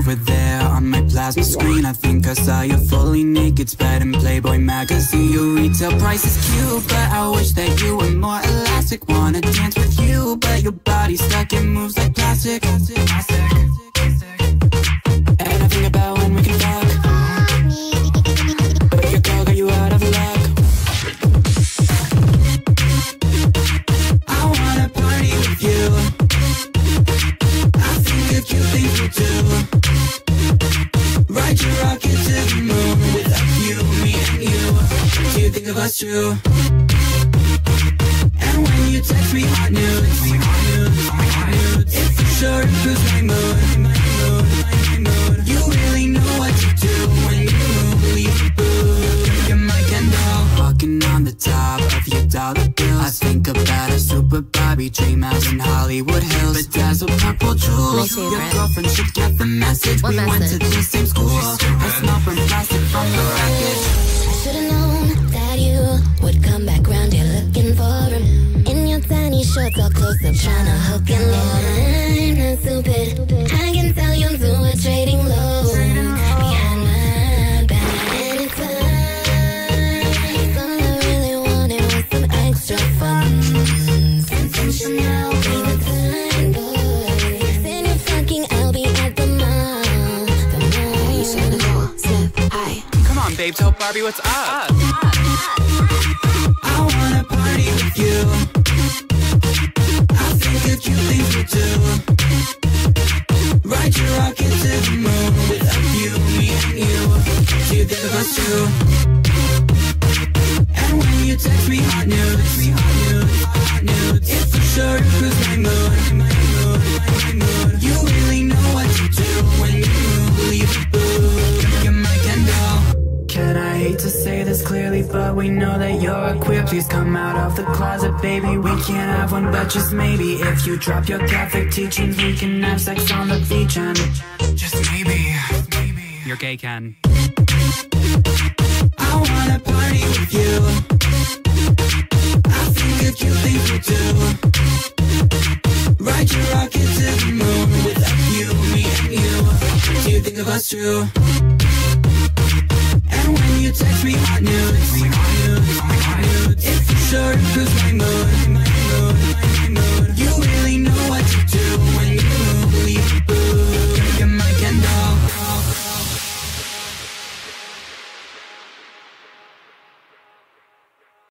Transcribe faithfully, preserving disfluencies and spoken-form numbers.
over there on my plasma screen. I think I saw you fully naked, spread in Playboy magazine. Your retail price is cute, but I wish that you were more elastic. Wanna dance with you, but your body's stuck in moves like plastic. And I think about when we can fuck, but your girl got you out of luck. I wanna party with you. I think a few things we do. Ride your rocket to the moon without you, me and you. Do you think of us true? And when you text me hot news, it for sure improves my mood. My mood, my mood. You really know what to do when you move, leave the booth. You're my Ken doll, walking on the top of your dollar bills. I think about a super Barbie dream house in Hollywood Hills. Bedazzled purple jewels. Your girlfriend should get the message. What we message? went to the same school. I smell from plastic from the wreckage. I should've known that you would come back round here looking for him. In your tiny shorts all close up, tryna hook and load. I'm not stupid, I can tell you two are trading low behind my back. And it's fine, all I really wanted was some extra fun. Sensational, be the kind boy. Then you're fucking, I'll be at the mall. The mall. You should go, step high. Come on, babe, tell Barbie what's up. I wanna party with you. I think a few things we do. Ride your rocket to the moon without you, me and you. Do you think of us too? And when you text me hot news, me hot news, hot news, it for sure improves my mood, my mood, my mood. You really know what to do when you move, leave the booth. You're my Ken doll. Kid, I hate to say this clearly, but we know that you're a queer. Please come out of the closet, baby. We can't have one, but just maybe. If you drop your Catholic teachings, we can have sex on the beach. And just maybe, maybe you're gay, Ken. I wanna party with you. I think a few things we do. Ride your rocket to the moon without you, me and you. Do you think of us true?